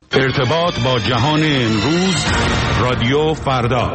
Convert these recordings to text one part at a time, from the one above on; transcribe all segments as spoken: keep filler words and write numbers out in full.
ارتباط با جهان امروز، رادیو فردا.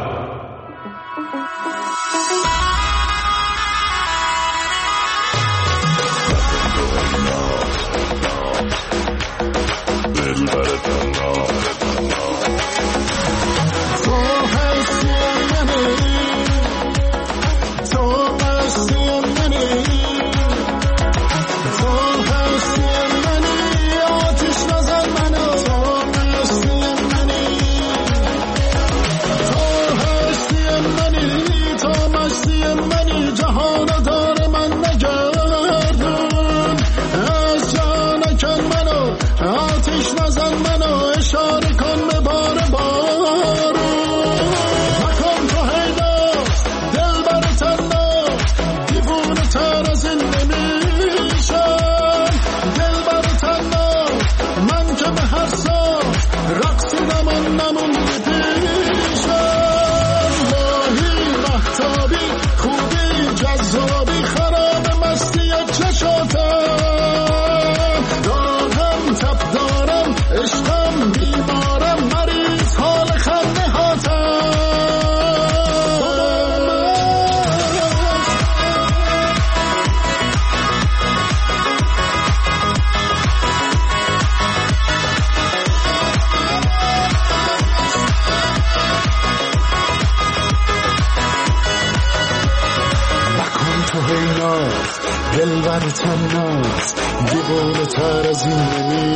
دلبر تناس دیوانه تر از این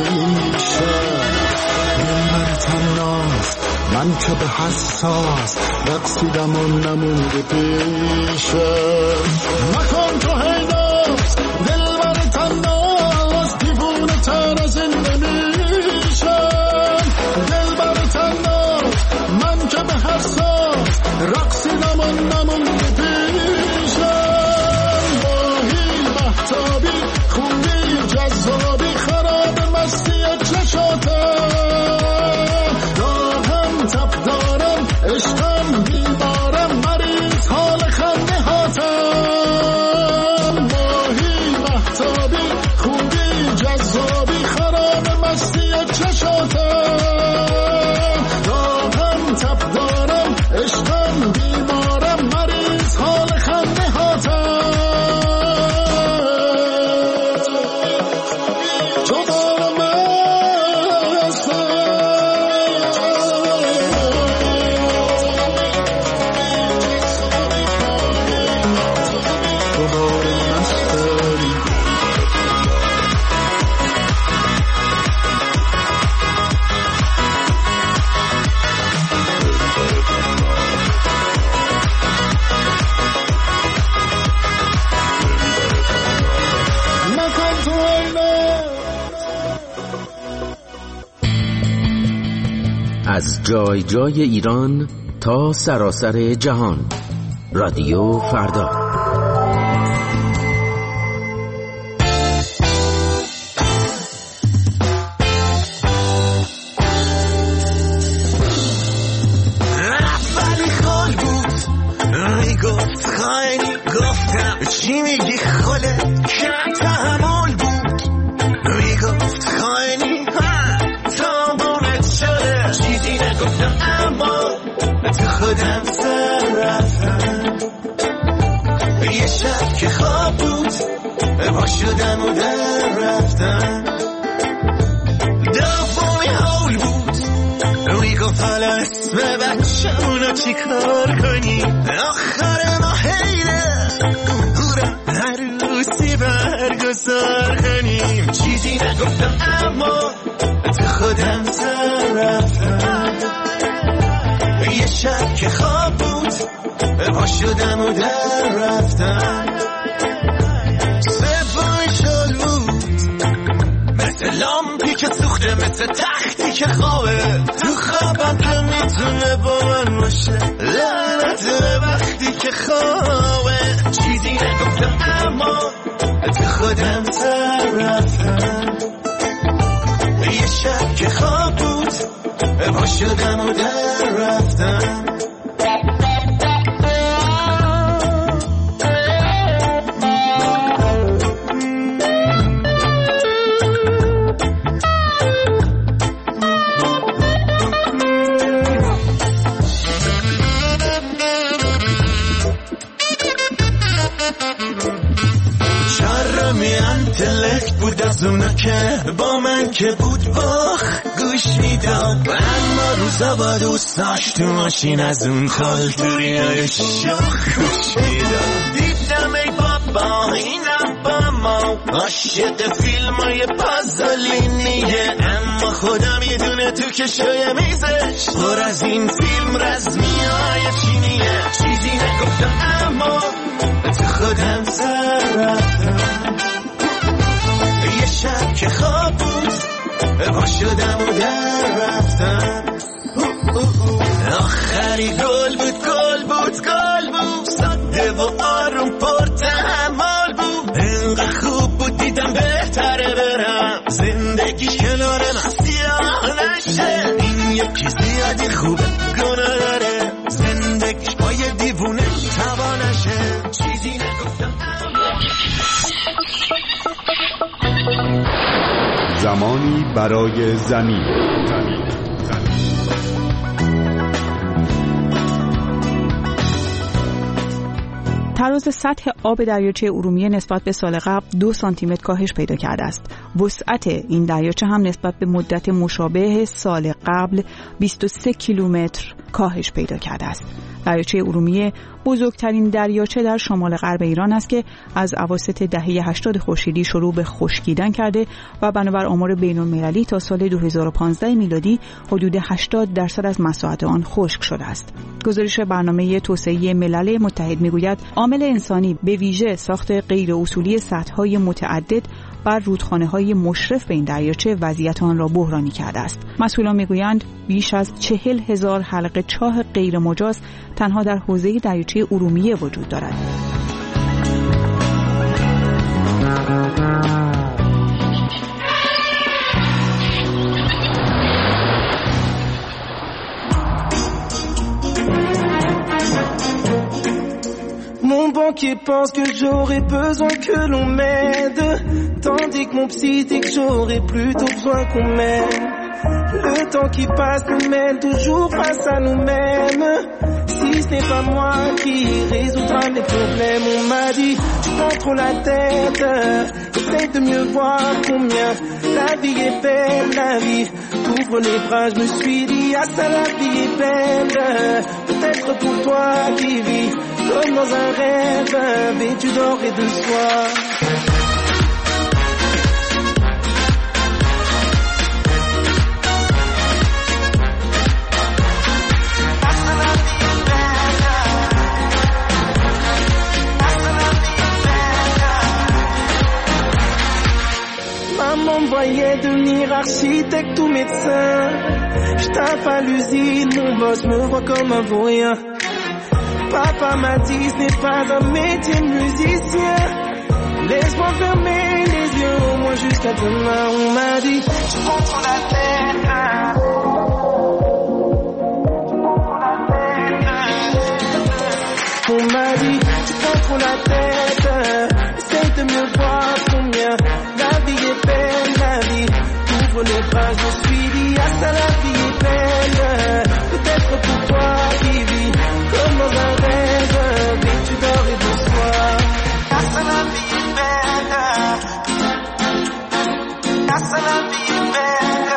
نمیشه. دلبر تناس من که به حساس رقصیدم و نمونده پیشه. مکن تو هیناس دلبر تناس دیوانه تر از این نمیشه. دلبر تناس من که به حساس رقصیدم و نمونده پیشه. تابی خوندی جذابی خراب مستی چشاته. داغم تب دارم عشقم بیمارم مریض حال خنده هاتم. ماهی محتابی خوندی جذابی خراب مستی چشاته. داغم تب دارم عشقم بیمارم مریض حال خنده هاتم. از جای جای ایران تا سراسر جهان، رادیو فردا. چی میگی خاله کم تحمل بود. میگفت خاینی تا بونت شده. چیزی نگفتم اما تو خودم سر رفتم. یه شب که خواب بود پا شدم و در رفتم. دومی حول بود. میگفت حالا اسم بچه‌مونو چی کار کنی. آخر ما حیله عروسی برگزار کنیم. چیزی نگفتم اما تو خودم سر رفتم. یه شب که خواب بود پا شدم و در رفتم. سومی شد بود مثل لامپی که سوخته، مثل تختی که خوابه. تو خوابم که میتونه با من باشه. لعنت به وقتی که خوابه. چیزی نگفتم اما تو خودم سر رفتم. یه شب که خواب بود پا شدم و در رفتم. از اونا که با من که بود باخ گوش میدم، اما روزا با دوستاش تو ماشین از اون خالتوریای شاخ گوش میدم. دیدم ای بابا اینم با ما عاشق فیلمای پازولینیه، اما خدا میدونه تو کشوی میزش پر از این فیلم رزمیای چینیه. چیزی نگفتم اما تو خودم سر رفتم، یه شب که خواب بود پا شدم و در رفتم. آخری گل بود گل بود گل بود، ساده و آروم پر تحمل بود، اینقدر خوب بود دیدم بهتره برم زندگیش کنار من سیاه نشه. این یکی زیادی خوبه گناه داره، زندگیش با یه دیوونه تبا نشه. چیزی نگفتم زمانی برای زمین. تراز سطح آب دریاچه ارومیه نسبت به سال قبل دو سانتی متر کاهش پیدا کرده است. وسعت این دریاچه هم نسبت به مدت مشابه سال قبل بیست و سه کیلومتر کاهش پیدا کرده است. دریاچه ارومیه بزرگترین دریاچه در شمال غرب ایران است که از اواسط دهه هشتاد خورشیدی شروع به خشکیدن کرده و بنابر آمار بین‌المللی تا سال دو هزار و پانزده میلادی حدود هشتاد درصد از مساحت آن خشک شده است. گزارش برنامه توسعه ملل متحد میگوید عامل انسانی به ویژه ساخت غیر اصولی سدهای متعدد بر رودخانه‌های مشرف به این دریاچه وضعیت آن را بحرانی کرده است. مسئولان میگویند بیش از چهل هزار حلقه چاه غیر مجاز تنها در حوزه دریاچه ارومیه وجود دارد. Mon banquier pense que j'aurais besoin que l'on m'aide, tandis que mon psy dit que j'aurais plutôt besoin qu'on m'aime. Le temps qui passe nous mène toujours face à nous-mêmes. Si ce n'est pas moi qui résoudra mes problèmes, on m'a dit tu prends trop la tête, essaye de mieux voir combien la vie est belle, la vie t'ouvre les bras. Je me suis dit ah ça la vie est belle, peut-être pour toi qui vis comme dans un rêve vêtu d'or et de soie. Maman me voyait devenir architecte ou médecin. Je tape à l'usine, mon boss me voit comme un vaurien. Papa m'a dit ce n'est pas un métier de musicien. Laisse-moi fermer les yeux au moins jusqu'à demain. On m'a dit tu prends trop la tête. On m'a dit tu prends trop la tête. Essaye de mieux voir combien la vie est belle, la vie t'ouvre les bras. Je me suis dit ah ça la vie est belle, peut-être pour toi qui vis comme dans un rêve vêtu d'or et de soie. Ah ça la vie est belle, ah ça la vie est belle.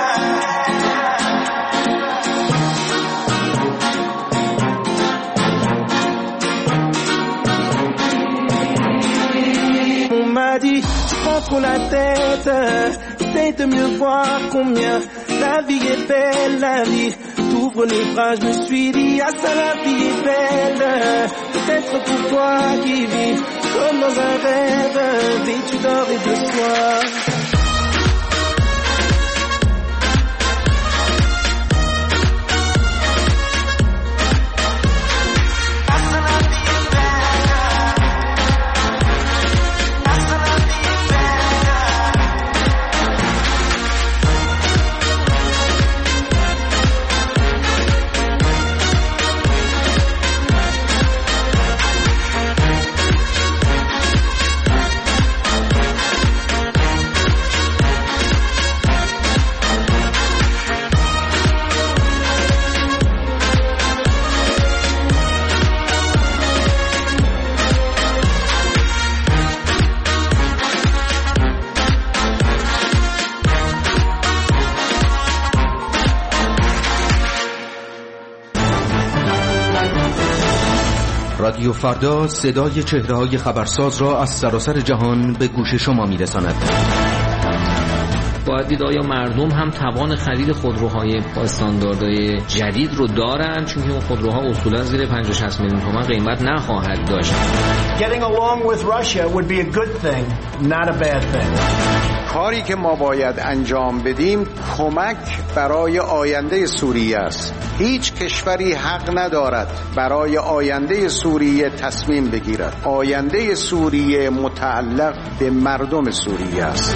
On m'a dit tu prends trop la tête, essaye de mieux voir combien la vie est belle, la vie t'ouvre les bras. Je me suis dit ah ça la vie est belle, peut-être pour toi qui vis comme dans un rêve vêtu d'or et de soie. رادیو فردا صدای چهره‌های خبرساز را از سراسر جهان به گوش شما می‌رساند. باید دید آیا مردم هم توان خرید خودروهای با استانداردهای جدید رو دارن، چون اون خودروها اصولا زیر پنجاه شصت میلیون تومان قیمت نخواهد داشت. Getting along with Russia would be a good thing, not a bad thing. کاری که ما باید انجام بدیم کمک برای آینده سوریه است. هیچ کشوری حق ندارد برای آینده سوریه تصمیم بگیرد. آینده سوریه متعلق به مردم سوریه است.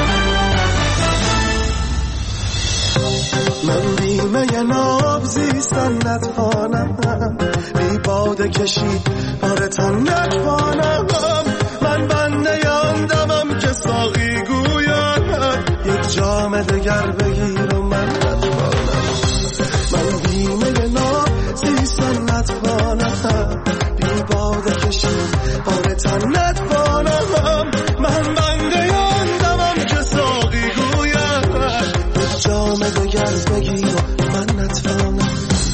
من بیمه ناب زیستن نتوانم، بی باده کشید بار تن نتوانم. من بنده یاندمم که ساقی گوید یک جام دگر بگیر و من نتوانم. من بیمه ناب زیستن نتوانم، بی باده کشید بار تن نتوانم. من بنده یاندمم که ساقی گوید یک جام دگر بگیر و من نتوانم.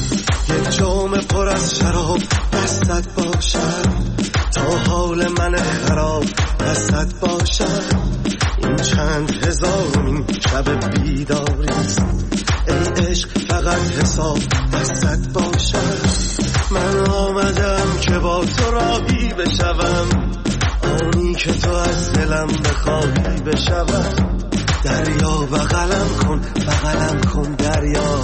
یک جام پر از شراب دستت باشد تا حال من خراب دستت باشد. این چند هزارمین شب بیداریست، ای عشق فقط حساب دستت باشد. من آمدم که با تو راهی بشوم، آنی که تو از دلم بخواهی بشوم. دریا بغلم کن بغلم کن دریا،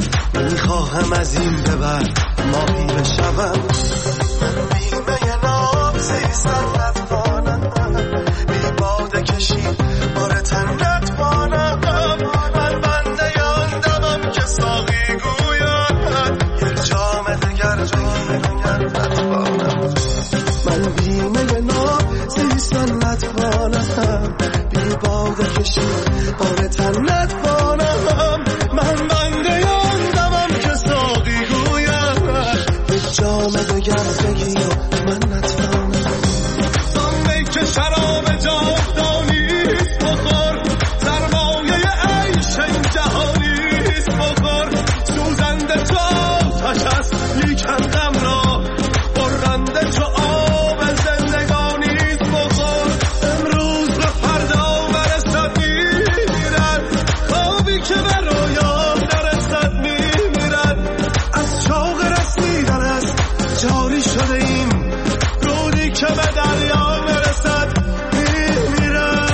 میخواهم از این ببر ماهی بشوم. من بیمه ناب زیستن نتوانم، بی باده کشید بار تن نتوانم. من بنده یاندمم که ساقی گوید یک جام دگر بگیر نتوانم. من بیمه ناب زیستن نتوانم، بی باده کشید بار تن نتوانم. من بنده یاندمم که ساقی گوید یک جام دگر بگیر و من نتوانم. آن که شراب جاودانیست بخور، سرمایه عیش این جهانیست بخور. سوزنده چو آتش است لیکن غم را برنده چو آب زندگانیست بخور. امروز به فردا برسد میمیرد، خوابی که به رویا نرسد میمیرد. از چاق رسیدن است جاری شده ایم، رودی که به دریا نرسد میمیرد.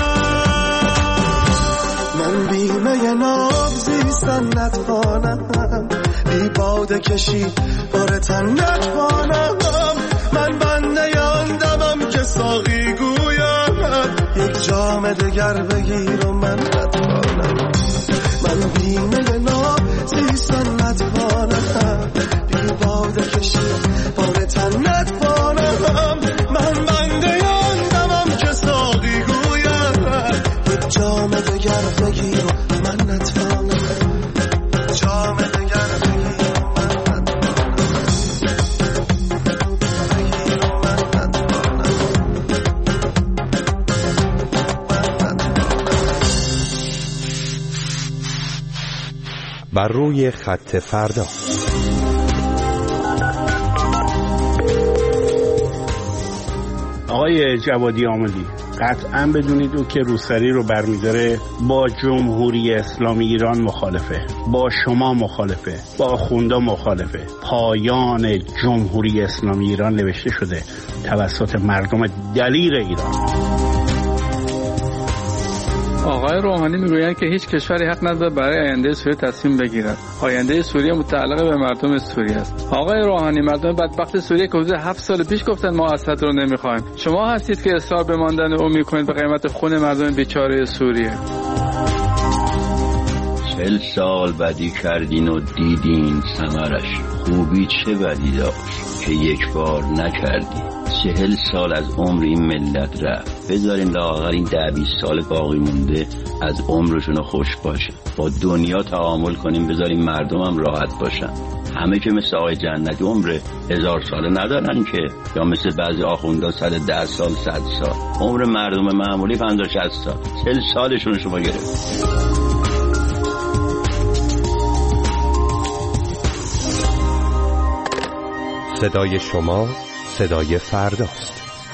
من بیمه ناب زیستن نتوانم، بی باده کشید بار تن نتوانم. من بنده یاندمم که ساقی گوید یک جام دگر بگیر و من نتوانم. من بیمه ناب زیستن نتوانم، بی باده کشید بار تن نتوانم. من بنده یاندمم که ساقی گوید یک جام دگر بگیر و من نتوانم. جام دگر بگیر و من نتوانم، بگیر و من نتوانم، من نتوانم. بر روی خط فردا. آقای جوادی آمدی، قطعا بدونید او که روسری رو برمیداره با جمهوری اسلامی ایران مخالفه، با شما مخالفه، با آخوندا مخالفه. پایان جمهوری اسلامی ایران نوشته شده توسط مردم دلیر ایران. آقای روحانی میگویند که هیچ کشوری حق ندارد برای آینده سوریه تصمیم بگیرد. آینده سوریه متعلق به مردم سوریه است. آقای روحانی، مردم بدبخت سوریه که حدود هفت سال پیش گفتن ما اسد رو نمیخوایم، شما هستید که اصرار به ماندن او میکنید به قیمت خون مردم بیچاره سوریه. چل سال بدی کردین و دیدین ثمرش، خوبی چه بدی داشت که یک بار نکردی. چهل سال از عمر این ملت رفت، بذارین لااقل این ده بیست سال باقی مونده از عمرشون خوش باشن، با دنیا تعامل کنیم، بذارین مردم هم راحت باشن. همه که مثل آقای جنتی عمر هزار ساله ندارن که، یا مثل بعضی آخوندا صد ده سال صد سال. عمر مردم معمولی پنجاه شصت سال، چهل سالشون شما گرفت. صدای شما، صدای فرداست.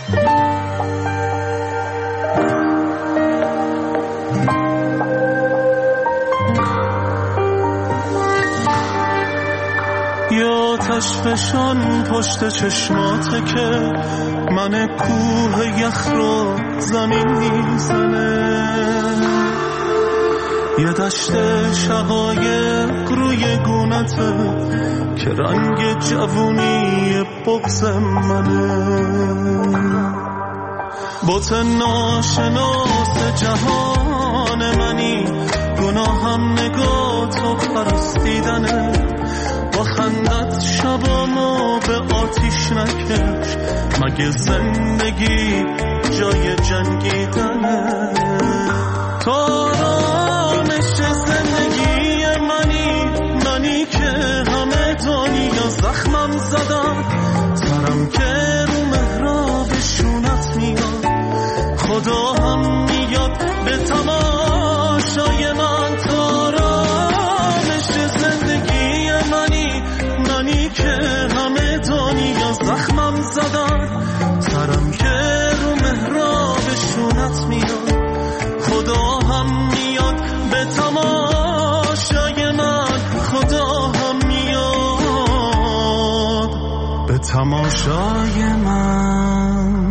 یا تشفشان پشت چشماته که من کوه یخ رو زمین میزنه، یه دشت شقایق روی گونته که رنگ جوونی بغض منه، بت ناشناس جهان منی، گناهم نگاه تو پرستیدنه، با خندت شبامو به آتیش نکش، مگه زندگی جای جنگیدنه، تو آرامش زندگی منی، منی که همه دنیا زخمم زدم، سرم که رو محراب شونت میاد، خدا هم میاد به تماشای من، تو آرامش زندگی منی، منی که همه دنیا زخمم زدم، سرم که رو محراب شونت میاد، خدا هم میاد به تماشای من، خدا هم میاد به تماشای من.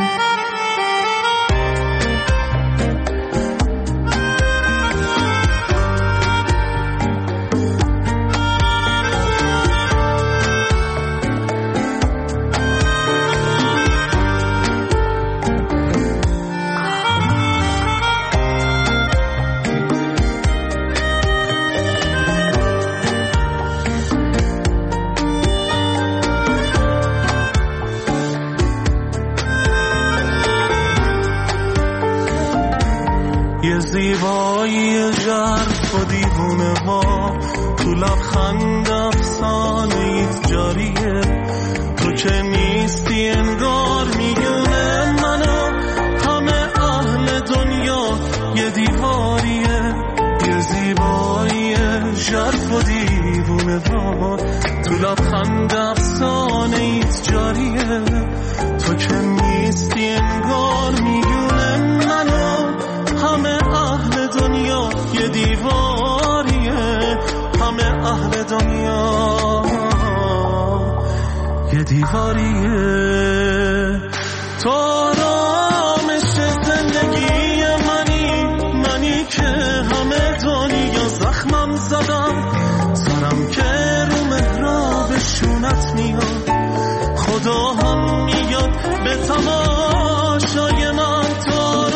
یه زیبایی ژرف و دیوونه ها، تو لبخند افسانه ایت جاریه، تو که نیستی انگار میونه منو، همه اهل دنیا یه دیواریه، یه زیبایی ژرف و دیوونه ها، تو لبخند افسانه ایت جاریه، تو که نیستی انگار میونه منو، همه اهل دنیا یه دیواریه، همه اهل دنیا یه دیواریه، تو آرامش زندگی منی، منی که همه دنیا زخمم زدم، سرم که رو محراب شونت میاد، خدا هم میاد به تماشای من، تو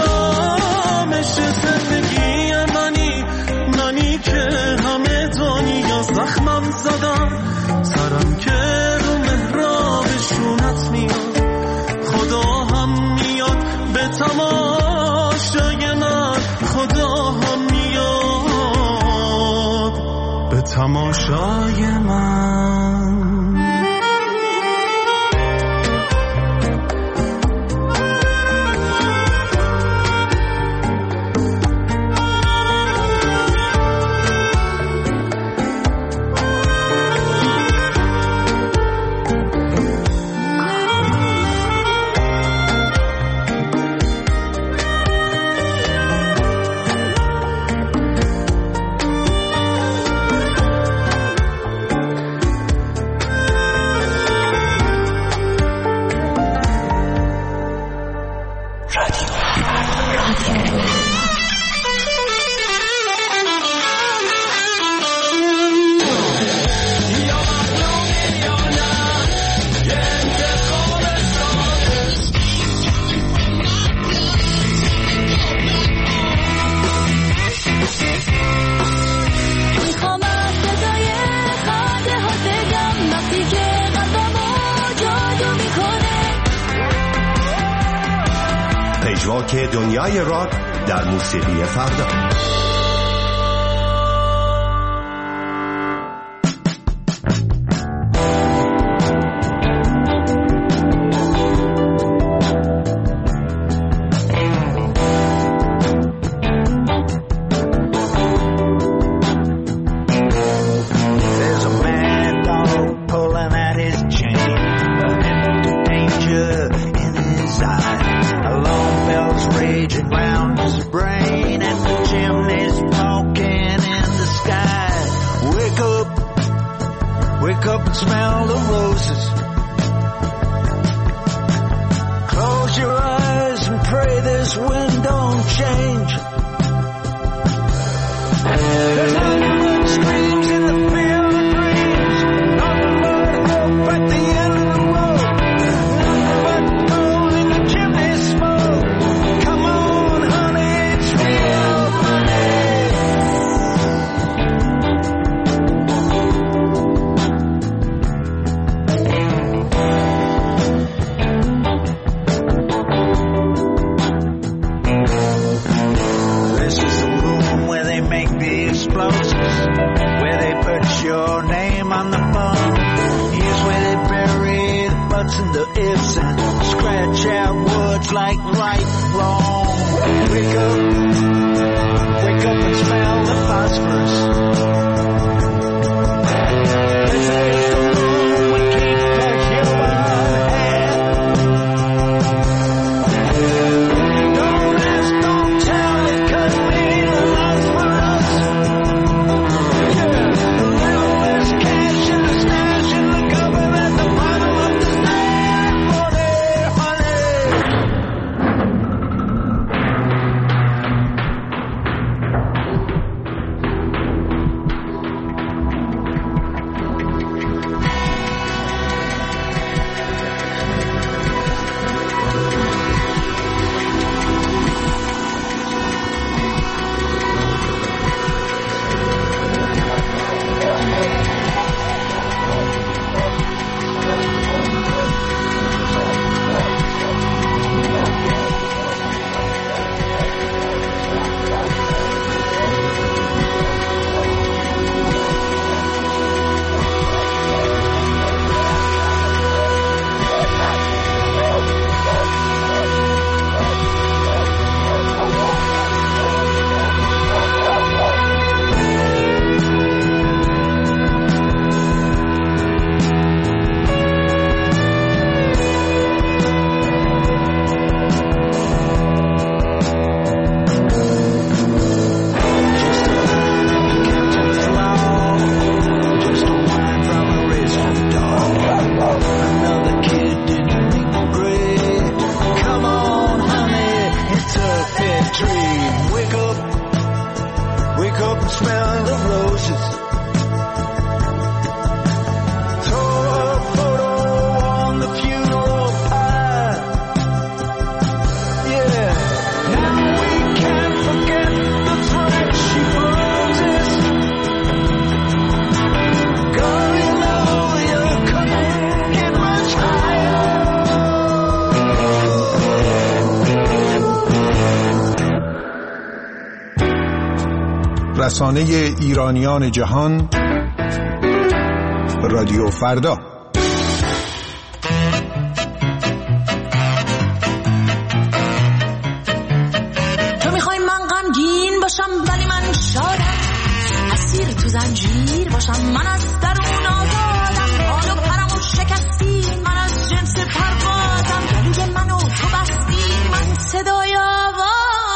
زندگی منی، منی که همه دنیا زخمم زدم، سرم که رو محراب شونت میاد، خدا هم میاد به تماشای من، خدا هم میاد به تماشای من. که دنیای راک در موسیقی فردا. There's a mad dog pulling at his chain, an entertainment and smell the roses. Close your eyes and pray this wind don't change. There's nothing but screams in the field of dreams. Nothing but hope at the end of the road. Nothing but gold in the chimney smoke. Come on, honey, it's real money. This is the room where they make the explosives, where they put your name on the phone. Here's where they bury the butts and the ifs and scratch out words like right and wrong. Wake up, wake up and smell the phosphorus. This is the room we keep the human hand. Don't ask, don't tell, it could mean a lot for us. Yeah, the little less cash in the stash in the cupboard at the bottom of the stairs. Honey, honey. رسانه ایرانیان جهان، رادیو فردا. تو میخوای من غمگین باشم ولی من شادم، اسیر تو زنجیر باشم من از درون آزادم، حال و پرمو شکستی من از جنس پروازم، گلوی منو تو بستی من صدای آوازم.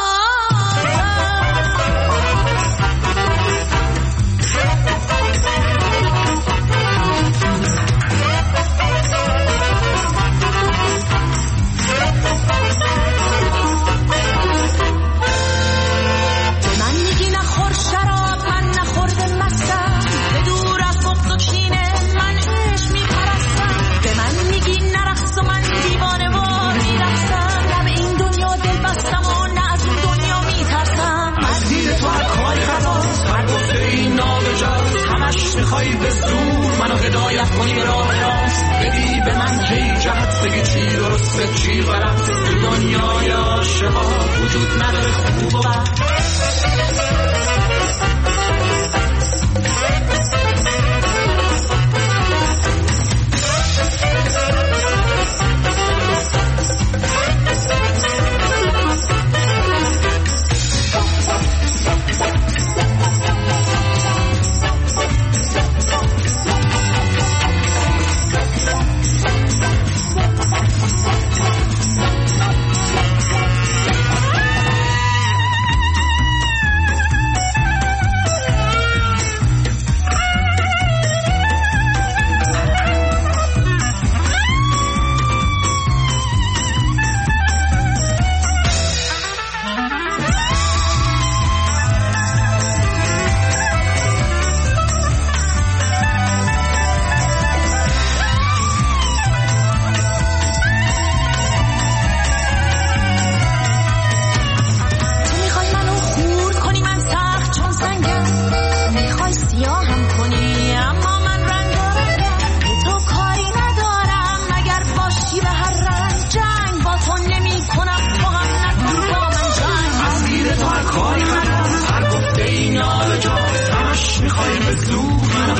میخوای به زور منو هدایت کنی به راه راست، بگی به من کی جهت، بگی چی درسته چی غلط. دنیای عاشقا وجود نداره خوب و بد.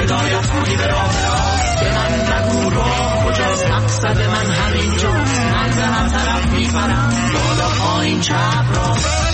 هدایت کنی به راه راست. به من نگو راه کجاست، مقصد من همینجاست. من به هر طرف میپرم، بالا پایین چپ راست.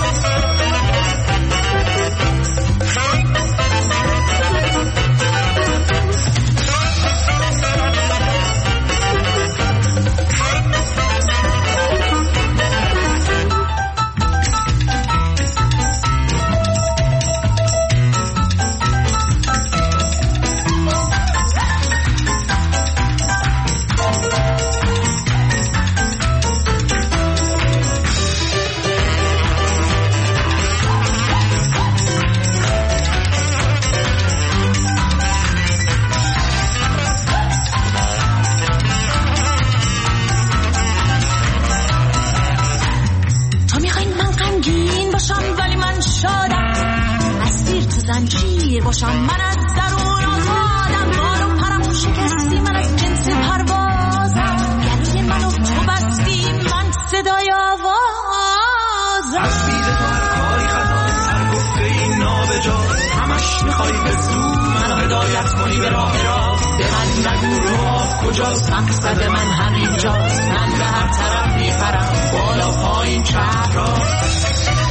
باشم من از درون آزادم، بارو پرمو شکستی من از جنس پروازم، گلوی منو تو بستی من صدای آوازم. از بید تو هر کاری خطا سر گفته این نابجاست، همش میخوای بسو منو هدایت کنی به راه راست. به من نگو راه کجاست، مقصد من همینجاست. من به هر طرف میپرم، بالا پایین چپ راست.